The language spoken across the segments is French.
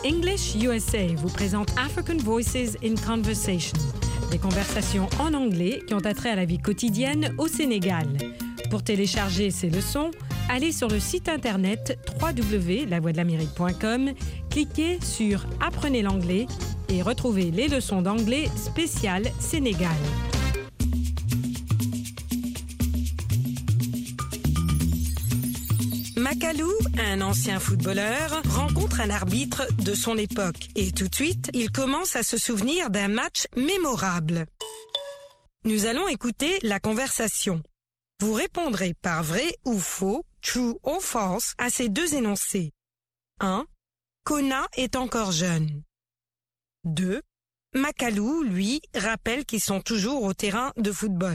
English USA vous présente African Voices in Conversation, des conversations en anglais qui ont attrait à la vie quotidienne au Sénégal. Pour télécharger ces leçons, allez sur le site internet www.lavoixdelamérique.com, cliquez sur « Apprenez l'anglais » et retrouvez les leçons d'anglais spéciales Sénégal. Macalou, un ancien footballeur, rencontre un arbitre de son époque et tout de suite, il commence à se souvenir d'un match mémorable. Nous allons écouter la conversation. Vous répondrez par vrai ou faux, true ou false, à ces deux énoncés. 1. Kona est encore jeune. 2. Macalou, lui, rappelle qu'ils sont toujours au terrain de football.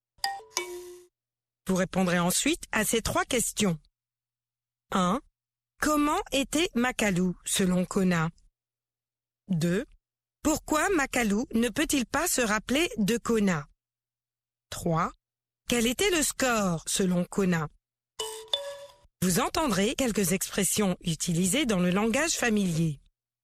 Vous répondrez ensuite à ces trois questions. 1. Comment était Macalou, selon Kona? 2. Pourquoi Macalou ne peut-il pas se rappeler de Kona? 3. Quel était le score, selon Kona? Vous entendrez quelques expressions utilisées dans le langage familier.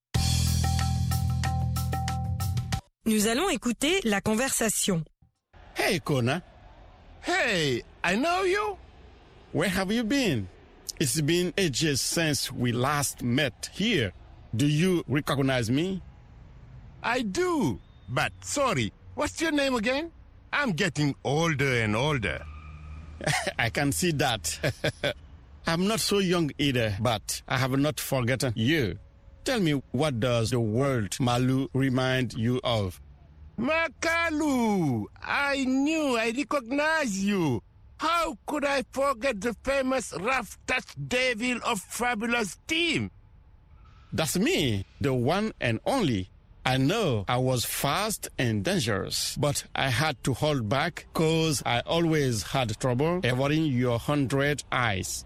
Nous allons écouter la conversation. Hey, Kona. Hey, I know you. Where have you been? It's been ages since we last met here. Do you recognize me? I do, but sorry, what's your name again? I'm getting older and older. I can see that. I'm not so young either, but I have not forgotten you. Tell me, what does the word Malu remind you of? Macalou! I knew I recognized you. How could I forget the famous rough touch devil of Fabulous Team? That's me, the one and only. I know I was fast and dangerous, but I had to hold back because I always had trouble avoiding your 100 eyes.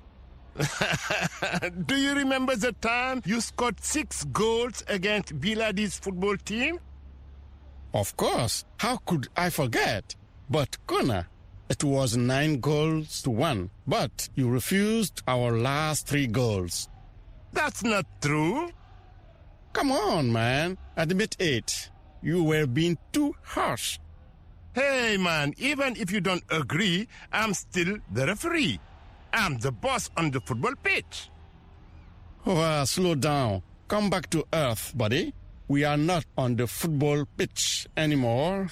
Do you remember the time you scored 6 goals against Biladi's football team? Of course. How could I forget? But Kona, it was 9-1, but you refused our last 3 goals. That's not true. Come on, man. Admit it. You were being too harsh. Hey, man, even if you don't agree, I'm still the referee. I'm the boss on the football pitch. Oh, slow down. Come back to earth, buddy. We are not on the football pitch anymore.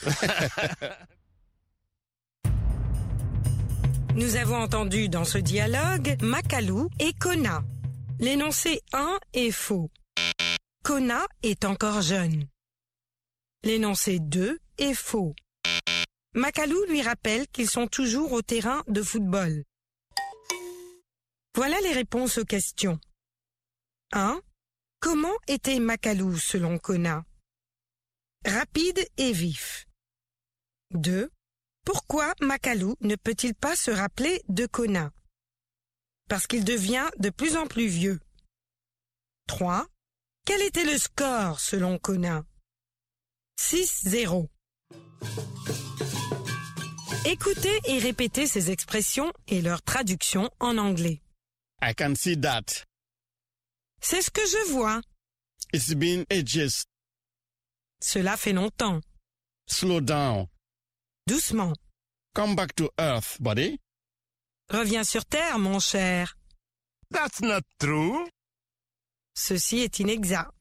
Nous avons entendu dans ce dialogue Macalou et Kona. L'énoncé 1 est faux. Kona est encore jeune. L'énoncé 2 est faux. Macalou lui rappelle qu'ils sont toujours au terrain de football. Voilà les réponses aux questions. 1. Comment était Macalou selon Kona? Rapide et vif. 2. Pourquoi Macalou ne peut-il pas se rappeler de Kona? Parce qu'il devient de plus en plus vieux. 3. Quel était le score selon Kona? 6-0. Écoutez et répétez ces expressions et leur traduction en anglais. I can see that. C'est ce que je vois. It's been ages. Cela fait longtemps. Slow down. Doucement. Come back to earth, buddy. Reviens sur terre, mon cher. That's not true. Ceci est inexact.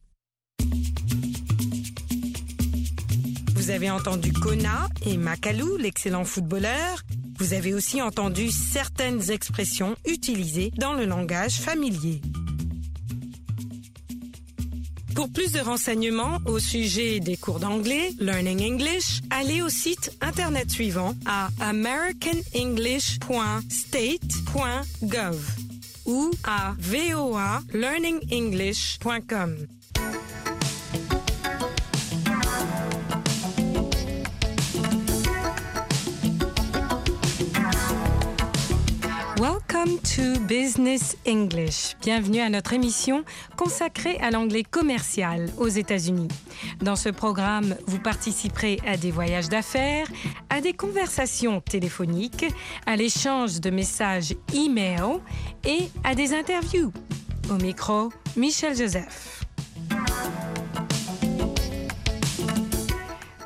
Vous avez entendu Kona et Macalou, l'excellent footballeur. Vous avez aussi entendu certaines expressions utilisées dans le langage familier. Pour plus de renseignements au sujet des cours d'anglais, Learning English, allez au site internet suivant à americanenglish.state.gov ou à voalearningenglish.com. Welcome to Business English. Bienvenue à notre émission consacrée à l'anglais commercial aux États-Unis. Dans ce programme, vous participerez à des voyages d'affaires, à des conversations téléphoniques, à l'échange de messages e-mail et à des interviews. Au micro, Michel Joseph.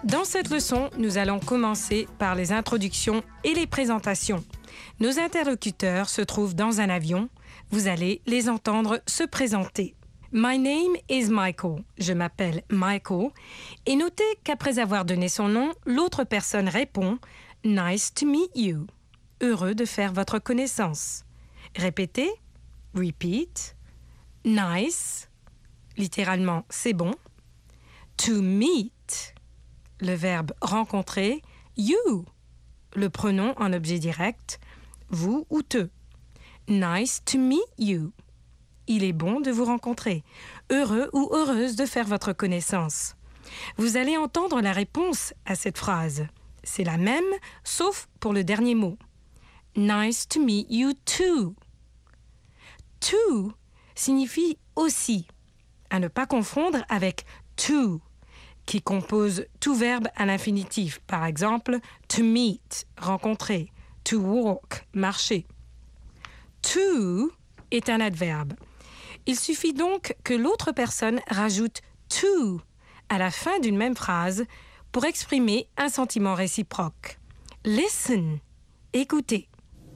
Dans cette leçon, nous allons commencer par les introductions et les présentations. Nos interlocuteurs se trouvent dans un avion. Vous allez les entendre se présenter. My name is Michael. Je m'appelle Michael. Et notez qu'après avoir donné son nom, l'autre personne répond « Nice to meet you ». Heureux de faire votre connaissance. Répétez. Repeat. Nice. Littéralement, c'est bon. To meet. Le verbe rencontrer. You. Le pronom en objet direct. Vous ou te. Nice to meet you. Il est bon de vous rencontrer. Heureux ou heureuse de faire votre connaissance. Vous allez entendre la réponse à cette phrase. C'est la même, sauf pour le dernier mot. Nice to meet you too. To signifie aussi, à ne pas confondre avec to, qui compose tout verbe à l'infinitif. Par exemple, to meet, rencontrer, to walk, marcher. To est un adverbe. Il suffit donc que l'autre personne rajoute to à la fin d'une même phrase pour exprimer un sentiment réciproque. Listen, écoutez.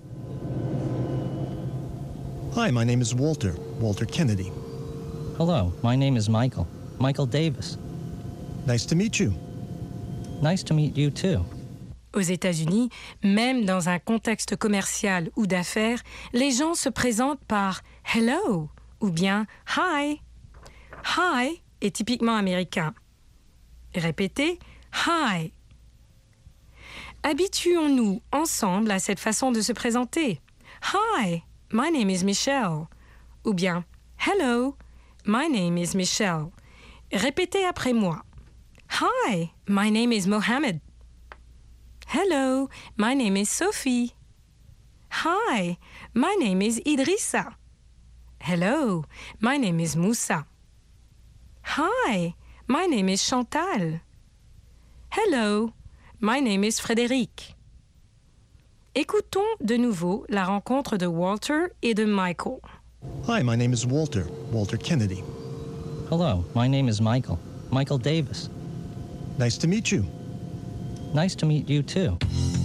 Hi, my name is Walter Kennedy. Hello, my name is Michael Davis. Nice to meet you. Nice to meet you too. Aux États-Unis, même dans un contexte commercial ou d'affaires, les gens se présentent par « hello » ou bien « hi ». « Hi » est typiquement américain. Répétez « hi ». Habituons-nous ensemble à cette façon de se présenter. « Hi, my name is Michelle » ou bien « hello, my name is Michelle ». Répétez après moi. « Hi, my name is Mohammed » Hello, my name is Sophie. Hi, my name is Idrissa. Hello, my name is Moussa. Hi, my name is Chantal. Hello, my name is Frédéric. Écoutons de nouveau la rencontre de Walter et de Michael. Hi, my name is Walter Kennedy. Hello, my name is Michael Davis. Nice to meet you. Nice to meet you too.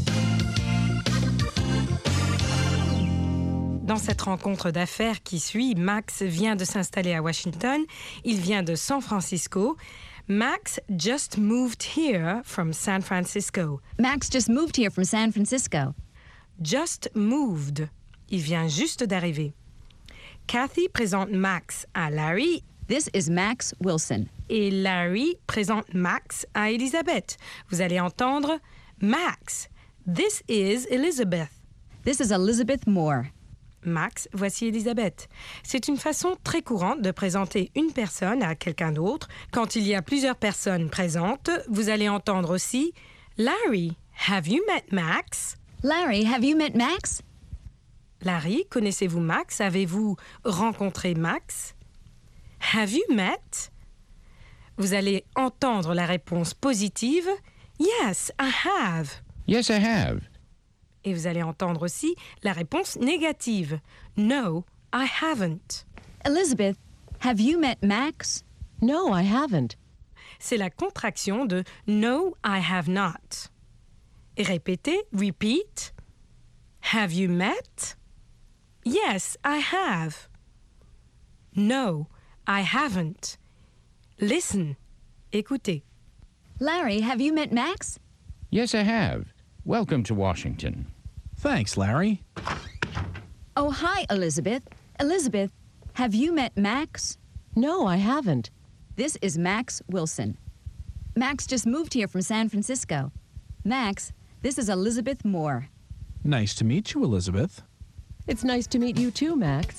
Dans cette rencontre d'affaires qui suit, Max vient de s'installer à Washington. Il vient de San Francisco. Max just moved here from San Francisco. Max just moved here from San Francisco. Just moved. Il vient juste d'arriver. Kathy présente Max à Larry. This is Max Wilson. Et Larry présente Max à Elizabeth. Vous allez entendre Max. This is Elizabeth. This is Elizabeth Moore. Max, voici Elizabeth. C'est une façon très courante de présenter une personne à quelqu'un d'autre. Quand il y a plusieurs personnes présentes, vous allez entendre aussi Larry, have you met Max? Larry, have you met Max? Larry, connaissez-vous Max? Avez-vous rencontré Max? Have you met? Vous allez entendre la réponse positive. Yes, I have. Yes, I have. Et vous allez entendre aussi la réponse négative. No, I haven't. Elizabeth, have you met Max? No, I haven't. C'est la contraction de No, I have not. Et répétez, repeat. Have you met? Yes, I have. No, I haven't. Listen. Écoutez. Larry, have you met Max? Yes, I have. Welcome to Washington. Thanks, Larry. Oh, hi, Elizabeth. Elizabeth, have you met Max? No, I haven't. This is Max Wilson. Max just moved here from San Francisco. Max, this is Elizabeth Moore. Nice to meet you, Elizabeth. It's nice to meet you too, Max.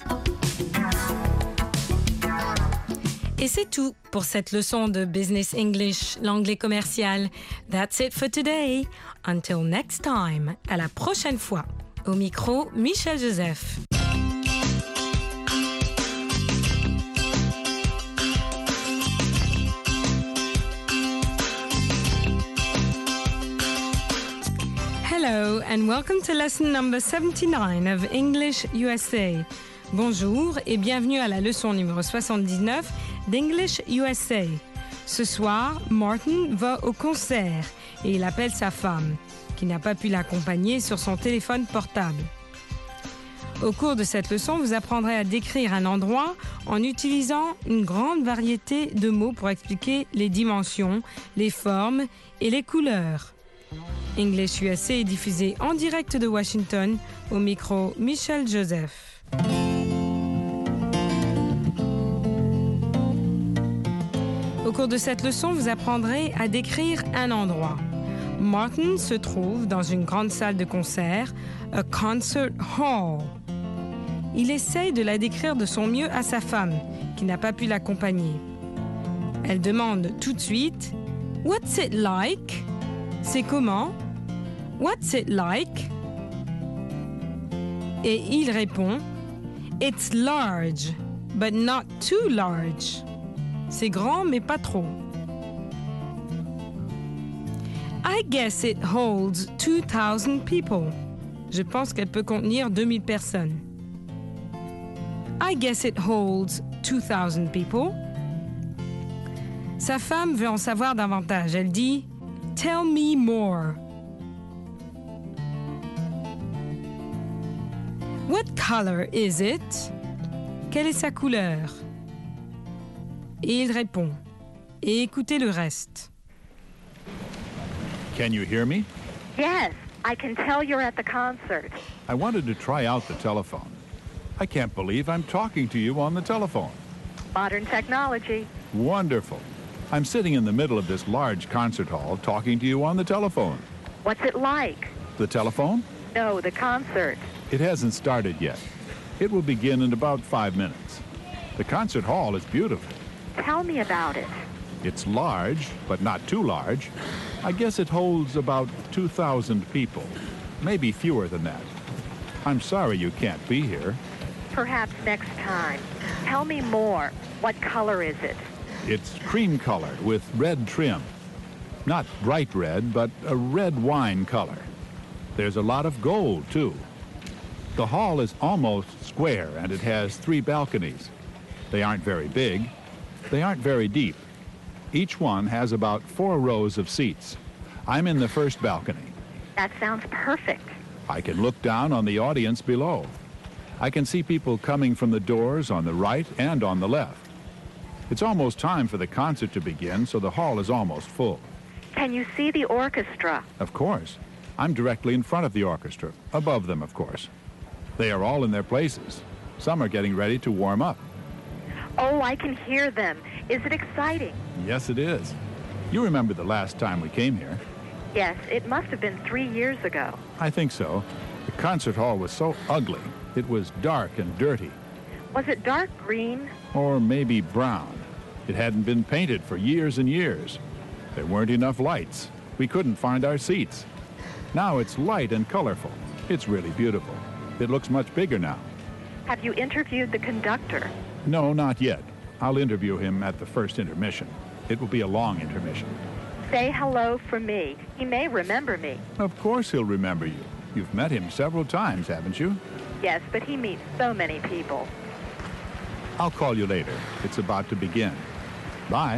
Et c'est tout pour cette leçon de Business English, l'anglais commercial. That's it for today. Until next time. À la prochaine fois. Au micro, Michel Joseph. Hello and welcome to lesson number 79 of English USA. Bonjour et bienvenue à la leçon numéro 79 d'English USA. Ce soir, Martin va au concert et il appelle sa femme, qui n'a pas pu l'accompagner, sur son téléphone portable. Au cours de cette leçon, vous apprendrez à décrire un endroit en utilisant une grande variété de mots pour expliquer les dimensions, les formes et les couleurs. English USA est diffusé en direct de Washington, au micro Michel Joseph. Au cours de cette leçon, vous apprendrez à décrire un endroit. Martin se trouve dans une grande salle de concert, a concert hall. Il essaye de la décrire de son mieux à sa femme, qui n'a pas pu l'accompagner. Elle demande tout de suite « What's it like ?» C'est comment? « What's it like ?» Et il répond « It's large, but not too large. » C'est grand, mais pas trop. I guess it holds 2,000 people. Je pense qu'elle peut contenir 2000 personnes. I guess it holds 2,000 people. Sa femme veut en savoir davantage. Elle dit « Tell me more. » What color is it? Quelle est sa couleur? Et il répond. Et écoutez le reste. Can you hear me? Yes, I can tell you're at the concert. I wanted to try out the telephone. I can't believe I'm talking to you on the telephone. Modern technology. Wonderful. I'm sitting in the middle of this large concert hall talking to you on the telephone. What's it like? The telephone? No, the concert. It hasn't started yet. It will begin in about 5 minutes. The concert hall is beautiful. Tell me about it. It's large, but not too large. I guess it holds about 2,000 people, maybe fewer than that. I'm sorry you can't be here. Perhaps next time. Tell me more. What color is it? It's cream-colored with red trim. Not bright red, but a red wine color. There's a lot of gold, too. The hall is almost square, and it has 3 balconies. They aren't very big. They aren't very deep. Each one has about 4 rows of seats. I'm in the first balcony. That sounds perfect. I can look down on the audience below. I can see people coming from the doors on the right and on the left. It's almost time for the concert to begin, so the hall is almost full. Can you see the orchestra? Of course. I'm directly in front of the orchestra, above them, of course. They are all in their places. Some are getting ready to warm up. Oh, I can hear them. Is it exciting? Yes, it is. You remember the last time we came here? Yes, it must have been 3 years ago. I think so. The concert hall was so ugly. It was dark and dirty. Was it dark green? Or maybe brown. It hadn't been painted for years and years. There weren't enough lights. We couldn't find our seats. Now it's light and colorful. It's really beautiful. It looks much bigger now. Have you interviewed the conductor? No, not yet. I'll interview him at the first intermission. It will be a long intermission. Say hello for me. He may remember me. Of course he'll remember you. You've met him several times, haven't you? Yes, but he meets so many people. I'll call you later. It's about to begin. Bye.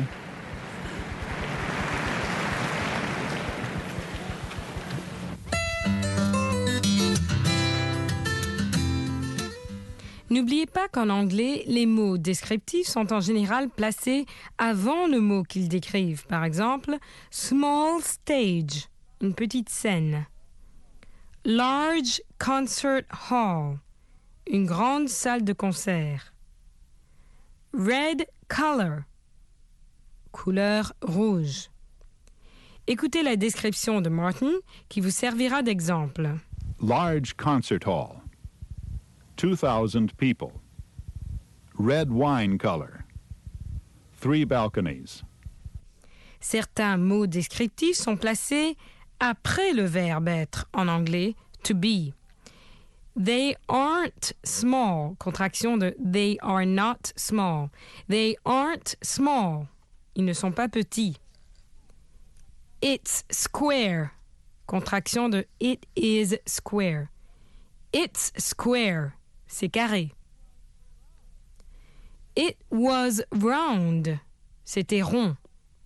N'oubliez pas qu'en anglais, les mots descriptifs sont en général placés avant le mot qu'ils décrivent. Par exemple, small stage, une petite scène. Large concert hall, une grande salle de concert. Red color, couleur rouge. Écoutez la description de Martin qui vous servira d'exemple. Large concert hall. 2,000 people. Red wine color. 3 balconies. Certains mots descriptifs sont placés après le verbe être en anglais to be. They aren't small, contraction de they are not small. They aren't small. Ils ne sont pas petits. It's square, contraction de it is square. It's square, c'est carré. It was round, c'était rond.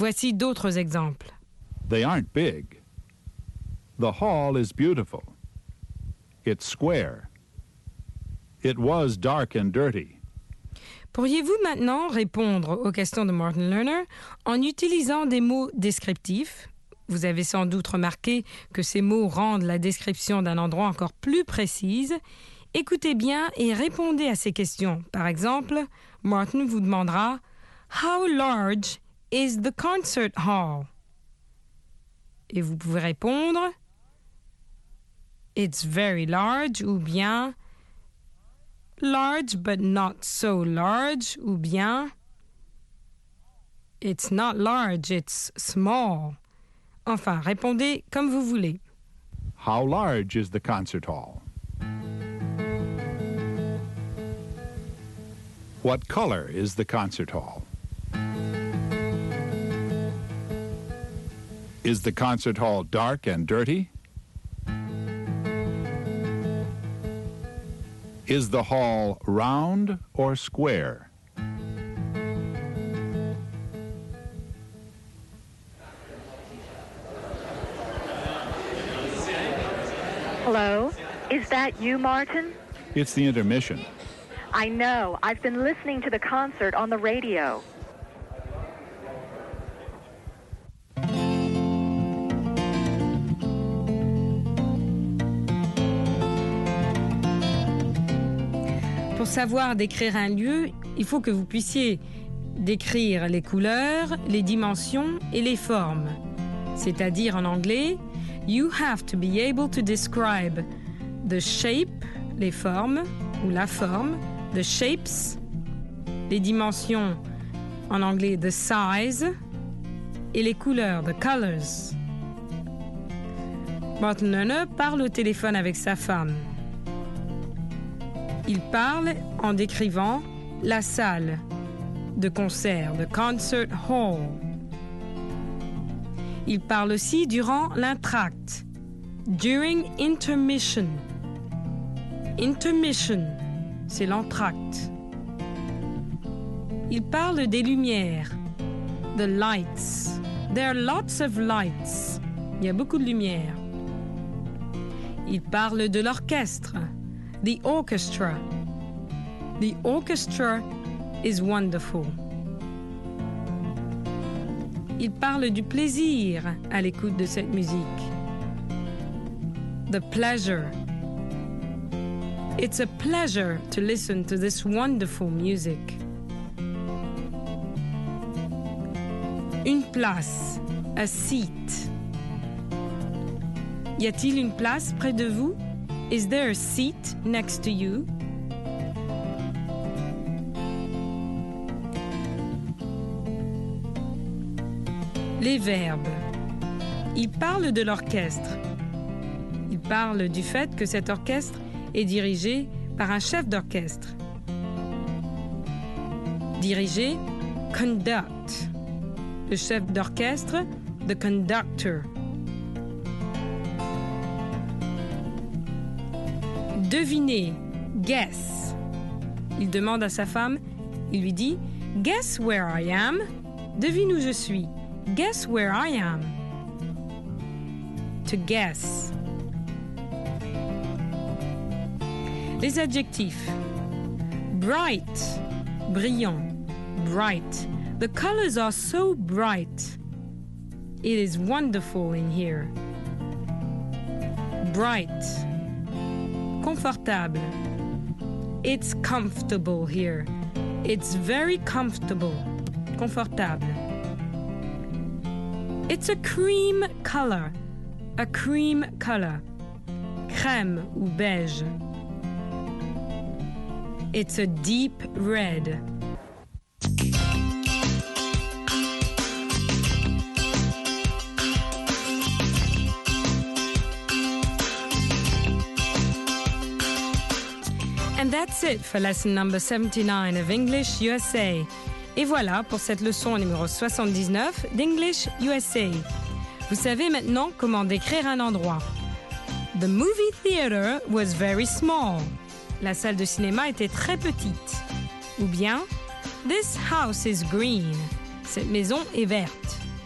Voici d'autres exemples. They aren't big. The hall is beautiful. It's square. It was dark and dirty. Pourriez-vous maintenant répondre aux questions de Martin Lerner en utilisant des mots descriptifs? Vous avez sans doute remarqué que ces mots rendent la description d'un endroit encore plus précise. Écoutez bien et répondez à ces questions. Par exemple, Martin vous demandera « How large is the concert hall? » Et vous pouvez répondre « It's very large » ou bien « Large but not so large » ou bien « It's not large, it's small ». Enfin, répondez comme vous voulez. How large is the concert hall? What color is the concert hall? Is the concert hall dark and dirty? Is the hall round or square? Hello? Is that you, Martin? It's the intermission. I know. I've been listening to the concert on the radio. Pour savoir décrire un lieu, il faut que vous puissiez décrire les couleurs, les dimensions et les formes. C'est-à-dire en anglais, you have to be able to describe the shape, les formes ou la forme, the shapes, les dimensions en anglais the size et les couleurs the colors. Martin Lerner parle au téléphone avec sa femme. Il parle en décrivant la salle de concert, the concert hall. Il parle aussi durant l'entracte, during intermission. Intermission, c'est l'entracte. Il parle des lumières, the lights. There are lots of lights. Il y a beaucoup de lumière. Il parle de l'orchestre, the orchestra. The orchestra is wonderful. Il parle du plaisir à l'écoute de cette musique. The pleasure. It's a pleasure to listen to this wonderful music. Une place, a seat. Y a-t-il une place près de vous? Is there a seat next to you? Les verbes. Il parle de l'orchestre. Il parle du fait que cet orchestre est dirigé par un chef d'orchestre. Diriger, conduct. Le chef d'orchestre, the conductor. Deviner, guess. Il demande à sa femme, il lui dit « Guess where I am ?» Devine où je suis. Guess where I am. To guess. Les adjectifs. Bright, brillant, bright. The colors are so bright. It is wonderful in here. Bright. Confortable. It's comfortable here. It's very comfortable. Confortable. It's a cream color. A cream color. Crème ou beige. It's a deep red. And that's it for lesson number 79 of English USA. Et voilà pour cette leçon numéro 79 d'English USA. Vous savez maintenant comment décrire un endroit. The movie theater was very small. La salle de cinéma était très petite. Ou bien, this house is green. Cette maison est verte.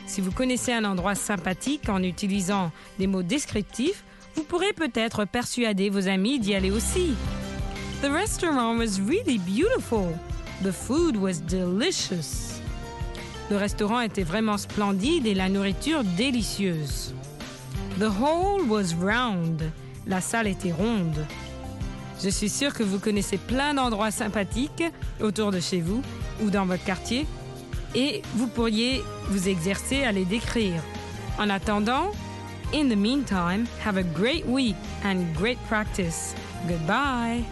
Si vous connaissez un endroit sympathique en utilisant des mots descriptifs, vous pourrez peut-être persuader vos amis d'y aller aussi. The restaurant was really beautiful. The food was delicious. Le restaurant était vraiment splendide et la nourriture délicieuse. The hall was round. La salle était ronde. Je suis sûre que vous connaissez plein d'endroits sympathiques autour de chez vous ou dans votre quartier et vous pourriez vous exercer à les décrire. En attendant, in the meantime, have a great week and great practice. Goodbye.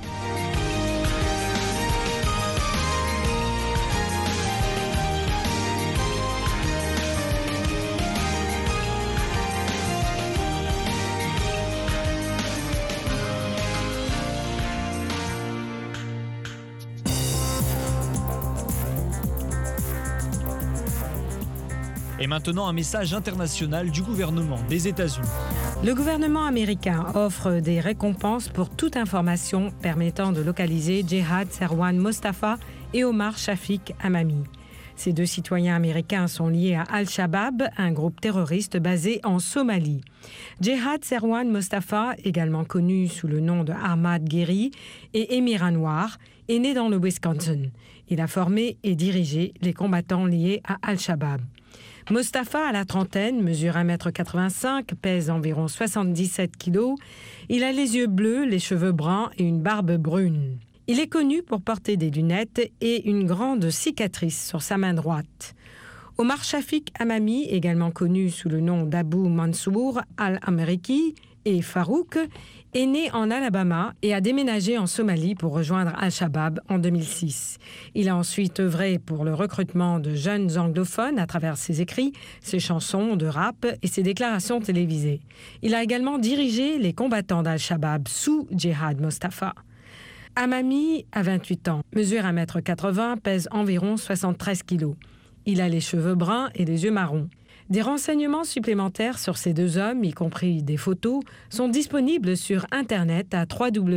Et maintenant, un message international du gouvernement des États-Unis. Le gouvernement américain offre des récompenses pour toute information permettant de localiser Jehad Serwan Mostafa et Omar Shafik Hamami. Ces deux citoyens américains sont liés à Al-Shabaab, un groupe terroriste basé en Somalie. Jehad Serwan Mostafa, également connu sous le nom de Ahmad Guerri, et Émirat Noir, est né dans le Wisconsin. Il a formé et dirigé les combattants liés à Al-Shabaab. Mostafa, à la trentaine, mesure 1,85 m, pèse environ 77 kg. Il a les yeux bleus, les cheveux bruns et une barbe brune. Il est connu pour porter des lunettes et une grande cicatrice sur sa main droite. Omar Shafik Hamami, également connu sous le nom d'Abu Mansour al-Ameriki et Farouk, est né en Alabama et a déménagé en Somalie pour rejoindre Al-Shabaab en 2006. Il a ensuite œuvré pour le recrutement de jeunes anglophones à travers ses écrits, ses chansons de rap et ses déclarations télévisées. Il a également dirigé les combattants d'Al-Shabaab sous Jehad Mostafa. Hamami a 28 ans, mesure 1,80 m, pèse environ 73 kg. Il a les cheveux bruns et les yeux marrons. Des renseignements supplémentaires sur ces deux hommes, y compris des photos, sont disponibles sur Internet à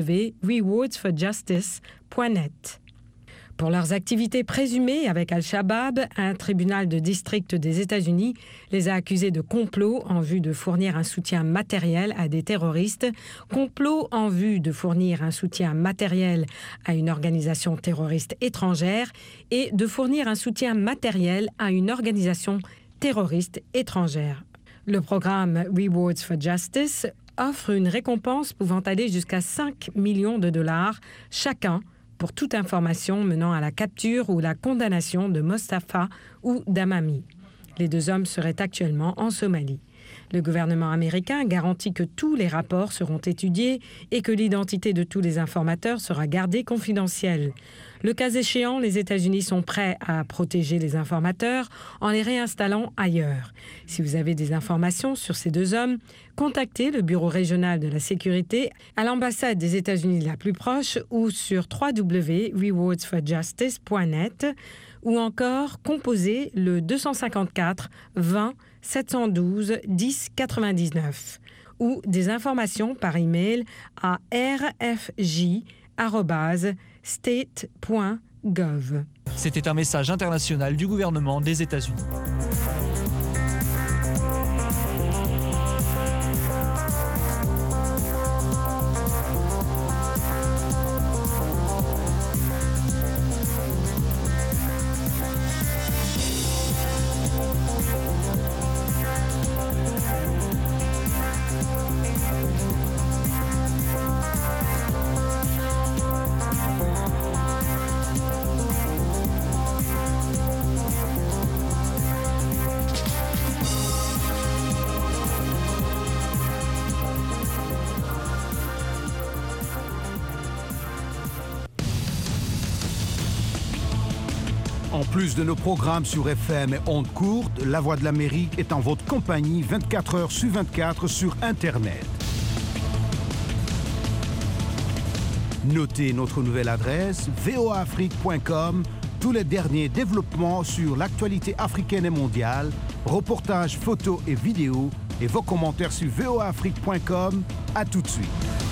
www.rewardsforjustice.net. Pour leurs activités présumées avec Al-Shabaab, un tribunal de district des États-Unis les a accusés de complot en vue de fournir un soutien matériel à des terroristes, complot en vue de fournir un soutien matériel à une organisation terroriste étrangère et de fournir un soutien matériel à une organisation terroriste étrangère. Le programme Rewards for Justice offre une récompense pouvant aller jusqu'à 5 millions de dollars chacun pour toute information menant à la capture ou la condamnation de Mostafa ou d'Hamami. Les deux hommes seraient actuellement en Somalie. Le gouvernement américain garantit que tous les rapports seront étudiés et que l'identité de tous les informateurs sera gardée confidentielle. Le cas échéant, les États-Unis sont prêts à protéger les informateurs en les réinstallant ailleurs. Si vous avez des informations sur ces deux hommes, contactez le Bureau régional de la sécurité à l'ambassade des États-Unis la plus proche ou sur www.rewardsforjustice.net ou encore composez le 254 20 712 10 99 ou des informations par email à rfj@state.gov. C'était un message international du gouvernement des États-Unis. En plus de nos programmes sur FM et ondes courtes, La Voix de l'Amérique est en votre compagnie 24 heures sur 24 sur Internet. Notez notre nouvelle adresse voaafrique.com, tous les derniers développements sur l'actualité africaine et mondiale, reportages, photos et vidéos et vos commentaires sur voaafrique.com. À tout de suite.